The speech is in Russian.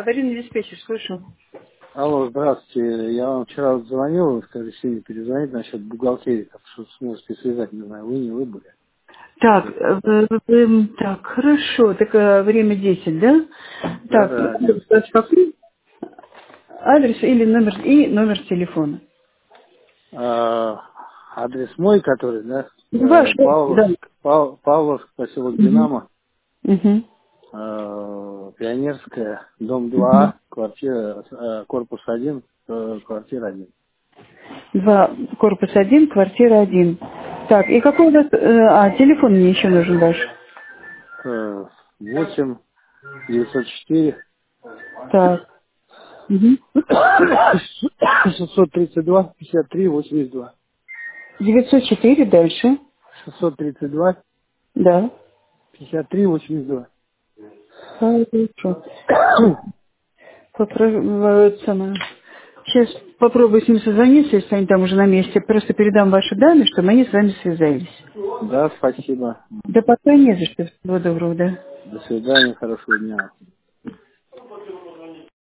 аварийный диспетчер, слышу. Алло, здравствуйте. Я вам вчера звонил, сказали, сегодня перезвонить насчет бухгалтерии, так что сможете связать, не знаю, вы, не вы были. Так, так, хорошо, так время 10, да? Да, Так, да, 11 сейчас. какой адрес или номер телефона? Адрес мой, который, да, Ваш, да. Павловск, поселок Угу. Динамо, Угу. Пионерская, дом Угу. 2А, квартира, корпус 1, квартира 1. 2, корпус 1, квартира 1. Так, и какой у вас... телефон мне еще нужен ваш. 8 904 Так. Угу. 632 53 82. 904 дальше. 632 Да. 53 82. Хорошо. Сейчас попробую с ним созвониться, если они там уже на месте. Просто передам ваши данные, чтобы они с вами связались. Да, спасибо. Да пока не за что. Всего доброго, да. До свидания, хорошего дня.